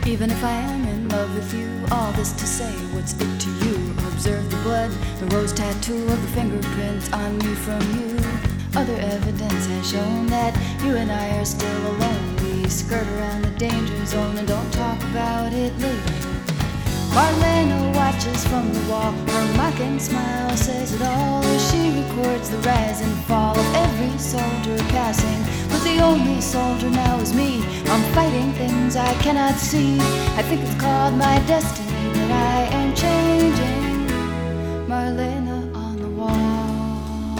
Even if I am in love with you, all this to say, what's it to you? Observe the blood, the rose tattoo of the fingerprints on me from you. Other evidence has shown that you and I are still alone. We skirt around the danger zone and don't talk about it later. Marlena watches from the wall, her mocking smile says it all as she records the rise and fall of every soldier passing. But the only soldier now is me. I'm fighting things I cannot see. I think it's called my destiny that I am changing. Marlena on the wall.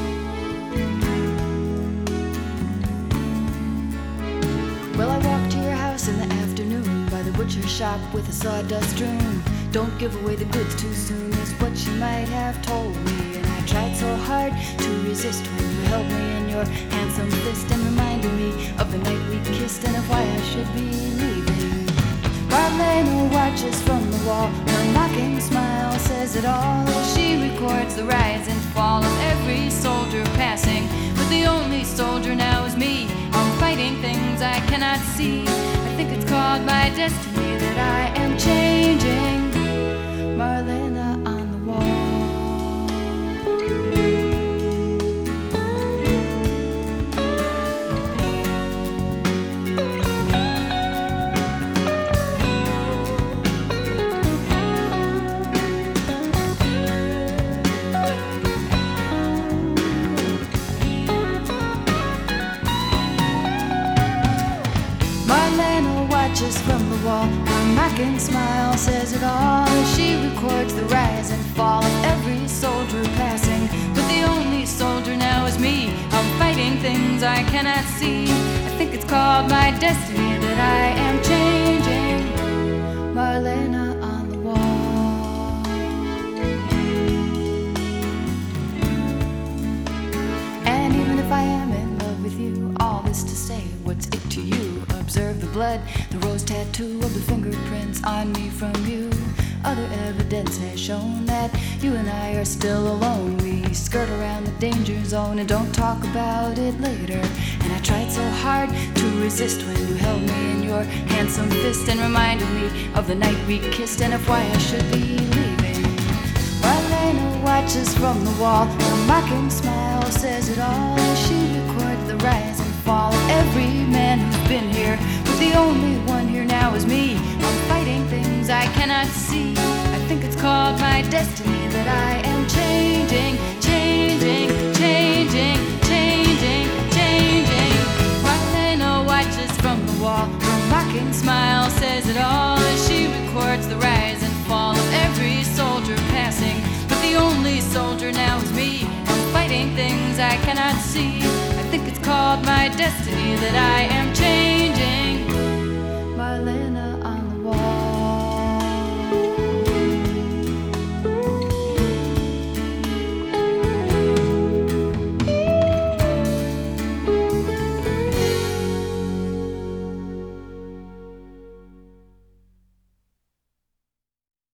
Well, I walked to your house in the afternoon by the butcher shop with a sawdust strewn. Don't give away the goods too soon is what she might have told me. And I tried so hard to resist when you held me in your handsome fist and reminded me of the night we kissed and of why I should be leaving. Marlena watches from the wall, her mocking smile says it all as she records the rise and fall of every soldier passing. But the only soldier now is me. I'm fighting things I cannot see. I think it's called my destiny that I am changing. Marlena on the wall. Marlena watches from the wall, her mocking smile says it all as she records the rise and fall of every soldier passing. But the only soldier now is me. I'm fighting things I cannot see. I think it's called my destiny that I am changing. Marlena on the wall. And even if I am in love with you, all this to say, what's it to you? Observe the blood, the rose tattoo of the fingerprints on me from you. Other evidence has shown that you and I are still alone. We skirt around the danger zone and don't talk about it later. And I tried so hard to resist when you held me in your handsome fist and reminded me of the night we kissed and of why I should be leaving. Marlena watches from the wall, her mocking smile says it all as she records the rise and fall of every man who's been here. But the only one here now is me. I'm fighting things I cannot see. I think it's called my destiny that I am changing, changing, changing, changing, changing. Marlena watches from the wall, her mocking smile says it all as she records the rise and fall of every soldier passing. But the only soldier now is me. I'm fighting things I cannot see. I think it's called my destiny that I